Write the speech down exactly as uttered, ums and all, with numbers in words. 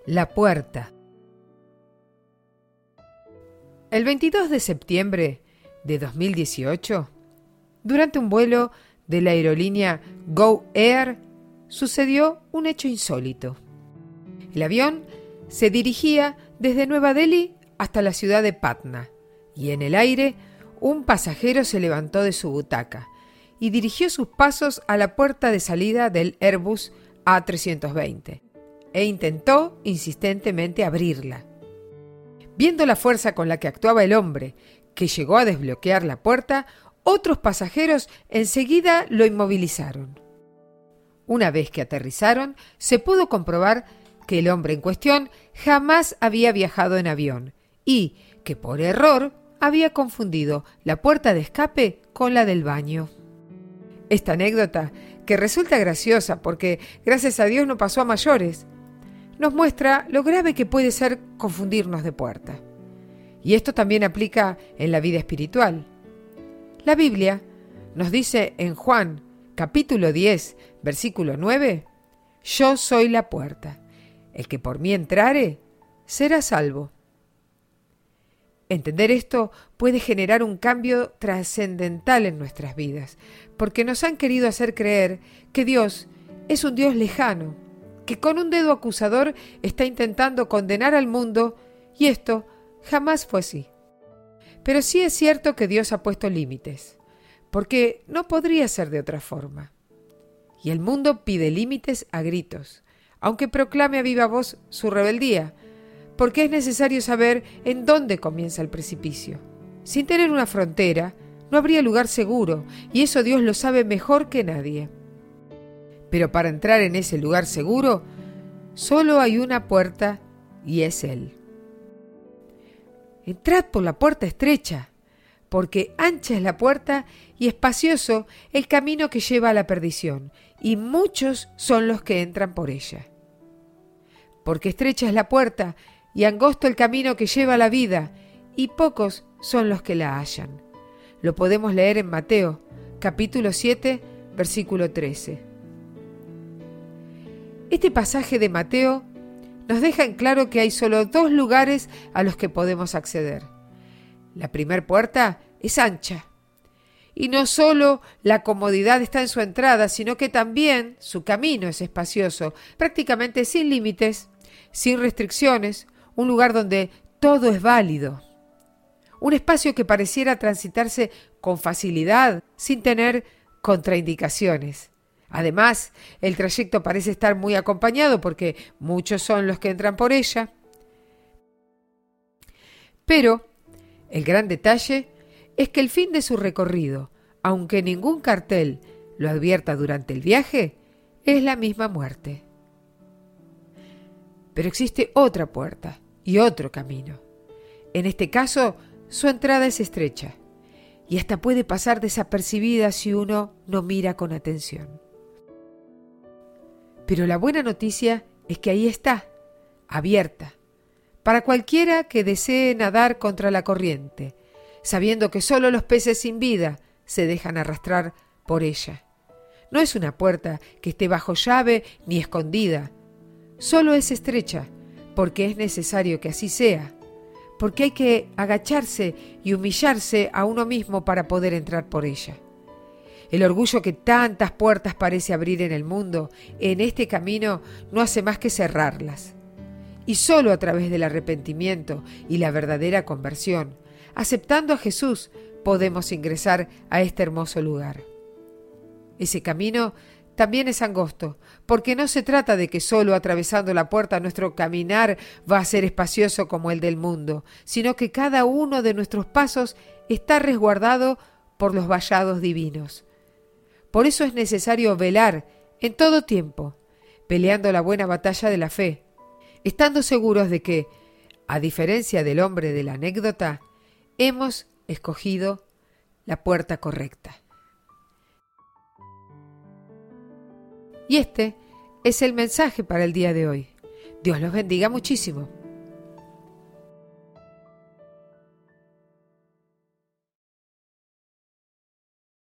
La puerta. El veintidós de septiembre de dos mil dieciocho, durante un vuelo de la aerolínea Go Air, sucedió un hecho insólito. El avión se dirigía desde Nueva Delhi hasta la ciudad de Patna, y en el aire un pasajero se levantó de su butaca y dirigió sus pasos a la puerta de salida del Airbus A trescientos veinte e intentó insistentemente abrirla. Viendo la fuerza con la que actuaba el hombre, que llegó a desbloquear la puerta, otros pasajeros enseguida lo inmovilizaron. Una vez que aterrizaron, se pudo comprobar que el hombre en cuestión jamás había viajado en avión y que por error había confundido la puerta de escape con la del baño. Esta anécdota, que resulta graciosa porque gracias a Dios no pasó a mayores, nos muestra lo grave que puede ser confundirnos de puerta. Y esto también aplica en la vida espiritual. La Biblia nos dice en Juan, capítulo diez, versículo nueve, «Yo soy la puerta. El que por mí entrare, será salvo». Entender esto puede generar un cambio trascendental en nuestras vidas, porque nos han querido hacer creer que Dios es un Dios lejano, que con un dedo acusador está intentando condenar al mundo, y esto jamás fue así. Pero sí es cierto que Dios ha puesto límites, porque no podría ser de otra forma. Y el mundo pide límites a gritos, aunque proclame a viva voz su rebeldía, porque es necesario saber en dónde comienza el precipicio. Sin tener una frontera, no habría lugar seguro, y eso Dios lo sabe mejor que nadie. Pero para entrar en ese lugar seguro, solo hay una puerta, y es Él. Entrad por la puerta estrecha, porque ancha es la puerta y espacioso el camino que lleva a la perdición, y muchos son los que entran por ella. Porque estrecha es la puerta y angosto el camino que lleva a la vida, y pocos son los que la hallan. Lo podemos leer en Mateo, capítulo siete, versículo trece. Este pasaje de Mateo nos deja en claro que hay solo dos lugares a los que podemos acceder. La primer puerta es ancha. Y no solo la comodidad está en su entrada, sino que también su camino es espacioso, prácticamente sin límites, sin restricciones, un lugar donde todo es válido. Un espacio que pareciera transitarse con facilidad, sin tener contraindicaciones. Además, el trayecto parece estar muy acompañado porque muchos son los que entran por ella. Pero el gran detalle es que el fin de su recorrido, aunque ningún cartel lo advierta durante el viaje, es la misma muerte. Pero existe otra puerta y otro camino. En este caso, su entrada es estrecha y hasta puede pasar desapercibida si uno no mira con atención. Pero la buena noticia es que ahí está, abierta, para cualquiera que desee nadar contra la corriente, sabiendo que solo los peces sin vida se dejan arrastrar por ella. No es una puerta que esté bajo llave ni escondida, solo es estrecha, porque es necesario que así sea, porque hay que agacharse y humillarse a uno mismo para poder entrar por ella. El orgullo que tantas puertas parece abrir en el mundo, en este camino no hace más que cerrarlas. Y solo a través del arrepentimiento y la verdadera conversión, aceptando a Jesús, podemos ingresar a este hermoso lugar. Ese camino también es angosto, porque no se trata de que solo atravesando la puerta nuestro caminar va a ser espacioso como el del mundo, sino que cada uno de nuestros pasos está resguardado por los vallados divinos. Por eso es necesario velar en todo tiempo, peleando la buena batalla de la fe, estando seguros de que, a diferencia del hombre de la anécdota, hemos escogido la puerta correcta. Y este es el mensaje para el día de hoy. Dios los bendiga muchísimo.